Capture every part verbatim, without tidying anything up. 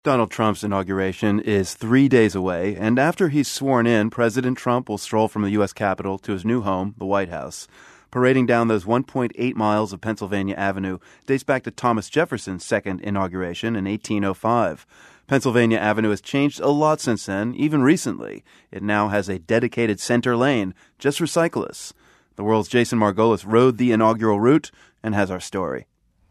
Donald Trump's inauguration is three days away, and after he's sworn in, President Trump will stroll from the U S Capitol to his new home, the White House. Parading down those one point eight miles of Pennsylvania Avenue dates back to Thomas Jefferson's second inauguration in eighteen oh five. Pennsylvania Avenue has changed a lot since then, even recently. It now has a dedicated center lane just for cyclists. The World's Jason Margolis rode the inaugural route and has our story.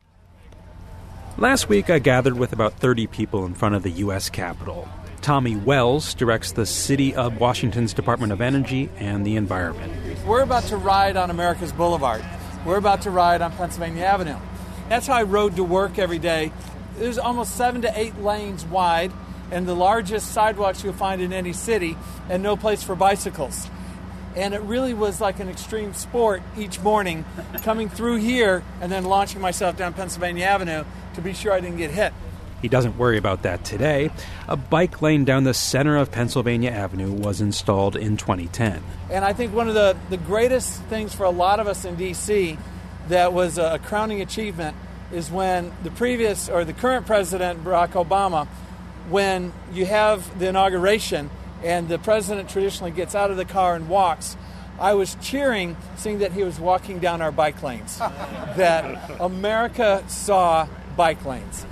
Last week, I gathered with about thirty people in front of the U S Capitol. Tommy Wells directs the City of Washington's Department of Energy and the Environment. We're about to ride on America's Boulevard. We're about to ride on Pennsylvania Avenue. That's how I rode to work every day. There's almost seven to eight lanes wide and the largest sidewalks you'll find in any city, and no place for bicycles. And it really was like an extreme sport each morning, coming through here and then launching myself down Pennsylvania Avenue to be sure I didn't get hit. He doesn't worry about that today. A bike lane down the center of Pennsylvania Avenue was installed in twenty ten. And I think one of the, the greatest things for a lot of us in D C that was a crowning achievement is when the previous or the current president, Barack Obama, when you have the inauguration and the president traditionally gets out of the car and walks, I was cheering, seeing that he was walking down our bike lanes, that America saw bike lanes.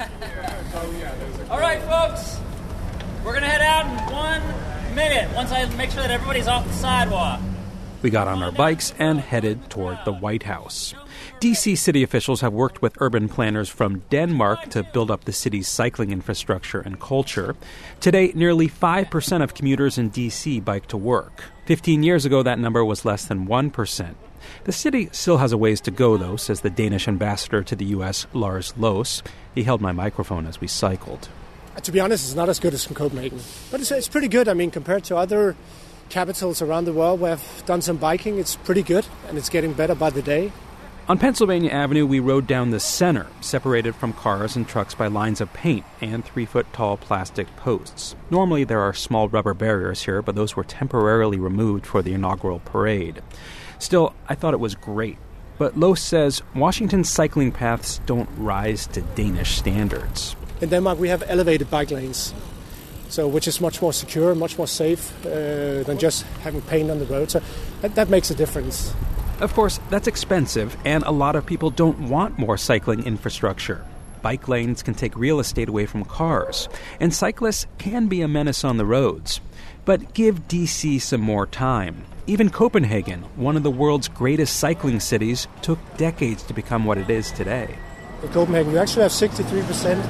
All right, folks, we're going to head out in one minute once I make sure that everybody's off the sidewalk. We got on our bikes and headed toward the White House. D C city officials have worked with urban planners from Denmark to build up the city's cycling infrastructure and culture. Today, nearly five percent of commuters in D C bike to work. Fifteen years ago, that number was less than one percent. The city still has a ways to go, though, says the Danish ambassador to the U S, Lars Loos. He held my microphone as we cycled. To be honest, it's not as good as in Copenhagen. But it's, it's pretty good. I mean, compared to other capitals around the world where I've done some biking, it's pretty good, and it's getting better by the day. On Pennsylvania Avenue, we rode down the center, separated from cars and trucks by lines of paint and three-foot-tall plastic posts. Normally, there are small rubber barriers here, but those were temporarily removed for the inaugural parade. Still, I thought it was great. But Loos says Washington's cycling paths don't rise to Danish standards. In Denmark, we have elevated bike lanes, so which is much more secure, much more safe uh, than just having paint on the road. So that, that makes a difference. Of course, that's expensive, and a lot of people don't want more cycling infrastructure. Bike lanes can take real estate away from cars, and cyclists can be a menace on the roads. But give D C some more time. Even Copenhagen, one of the world's greatest cycling cities, took decades to become what it is today. In Copenhagen, we actually have sixty-three percent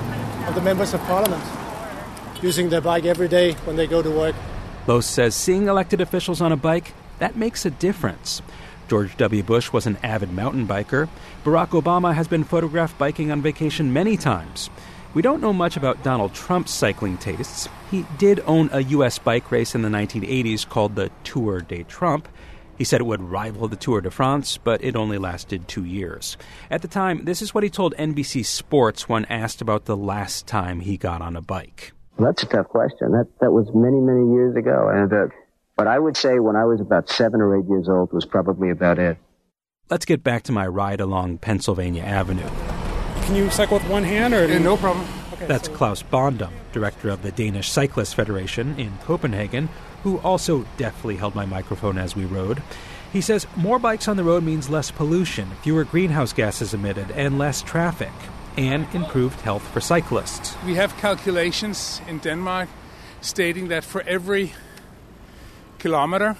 of the members of parliament using their bike every day when they go to work. Loos says seeing elected officials on a bike, that makes a difference. George W. Bush was an avid mountain biker. Barack Obama has been photographed biking on vacation many times. We don't know much about Donald Trump's cycling tastes. He did own a U S bike race in the nineteen eighties called the Tour de Trump. He said it would rival the Tour de France, but it only lasted two years. At the time, this is what he told N B C Sports when asked about the last time he got on a bike. Well, that's a tough question. That that was many, many years ago. And uh, but I would say when I was about seven or eight years old was probably about it. Let's get back to my ride along Pennsylvania Avenue. Can you cycle with one hand? or? Yeah, no problem. Okay, That's so Klaus Bondum, director of the Danish Cyclist Federation in Copenhagen, who also deftly held my microphone as we rode. He says more bikes on the road means less pollution, fewer greenhouse gases emitted, and less traffic, and improved health for cyclists. We have calculations in Denmark stating that for every kilometer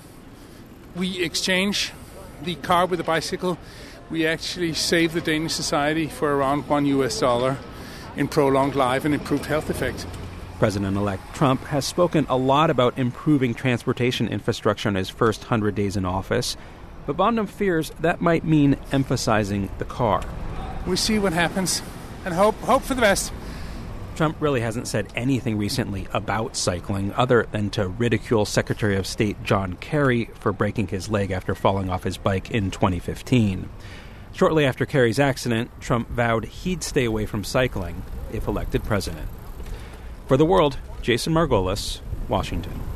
we exchange the car with the bicycle, we actually save the Danish society for around one U S dollar in prolonged life and improved health effect. President-elect Trump has spoken a lot about improving transportation infrastructure in his first hundred days in office, but Bondum fears that might mean emphasizing the car. We see what happens and hope hope for the best. Trump really hasn't said anything recently about cycling other than to ridicule Secretary of State John Kerry for breaking his leg after falling off his bike in twenty fifteen. Shortly after Kerry's accident, Trump vowed he'd stay away from cycling if elected president. For The World, Jason Margolis, Washington.